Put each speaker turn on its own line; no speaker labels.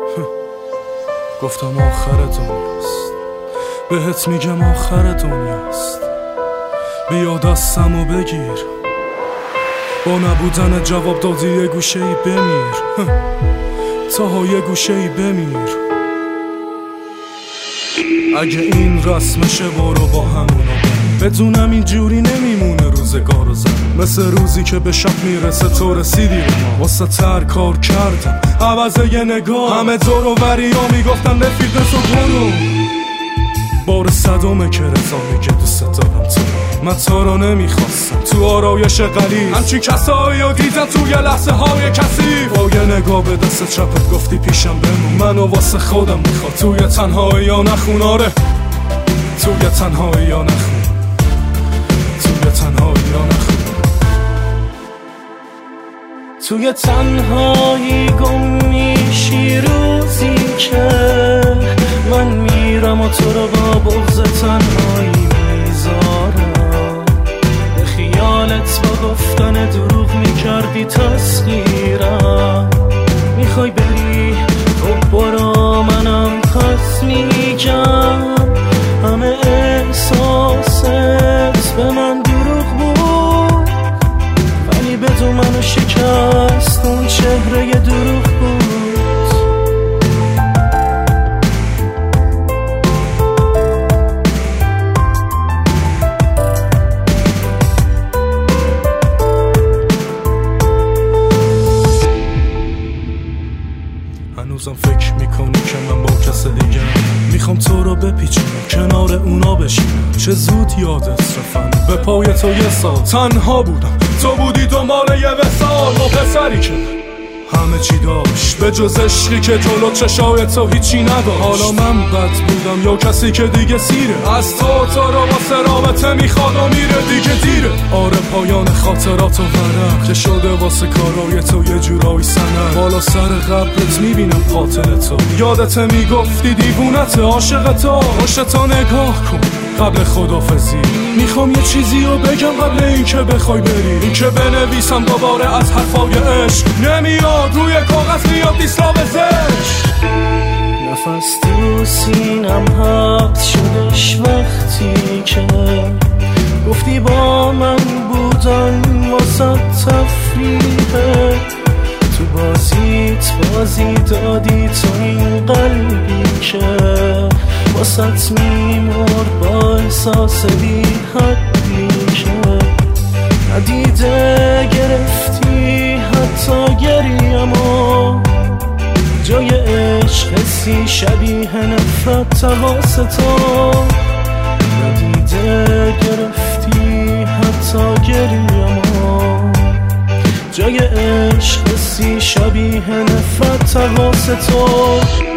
گفتم آخر دنیاست، بهت میگم آخر دنیاست. بیا دستمو بگیر، با نبودن جواب دادی یه گوشه ای بمیر، تا یه گوشه ای بمیر. اگه این رسمشه برو با همونو بدونم اینجوری نمیمونه روزگار و زن. مثل روزی که به شب میرسه تو رسیدی به ما، واسه تر کار کردم عوض یه نگاه. همه دور و بریا میگفتن رفیق تو برو، بار صدامه که رضا میگه دوست دارم تو. من تو رو نمیخواستم تو آرایش قلیل، همچین کسایی رو دیدم توی لحظه های کثیف. با یه نگاه به دست چپت گفتی پیشم بمون، منو واسه خودم میخواد توی تنهایی یا نخون. آره توی تنهایی یا نخون، توی تنهایی یا نخون.
توی تنهایی گم میشی روزی که من میرم و تو رو با بغض تنهایی میذارم. به خیالت با گفتن دروغ میکردی تسخیرم. میخوای بری خب برو، منم پس میگم همه احساست به من دروغ بود، ولی بدون منو شکست اون چهره ی دروغ بود.
هنوزم فکر میکنی که من با کس دیگه میخوام تو رو بپیچونم کنار اونا بشینم. چه زود یادت رفتن به پای تو یه سال تنها بودم، تو بودی دنبال یه وصال. با پسری که همه چی داشت به جز عشقی که جلو چشای تو هیچی نداشت. حالا من بد بودم یا کسی که دیگه سیره، از تو رو واسه رابطه میخواد و میره دیگه دیره. آره پایان خاطرات و ورق که شده واسه کارای تو یه جورایی سنه. بالا سر قبرت میبینم قاتل تو، یادت میگفتی دیوونت عاشق تو. پشتو نگاه کن قبل خدافزی، میخوام یه چیزی رو بگم قبل اینکه بخوای بری. اینکه بنویسم دوباره از حرفای عشق نمیاد، روی کاغذ میاد دیسلام زشت.
نفس تو سینم حبس شدش وقتی که گفتی با من بودن واسه تفریحه. تو بازیت بازی دادی تو این قلبی که واسه میمرد با احساس بی حدی که ندیده گرفتی حتی گریمو. جای عشق حسی شبیه نفرت تواسطو، ندیده گرفتی حتی گریمو. جای عشق حسی شبیه نفرت تواسطو.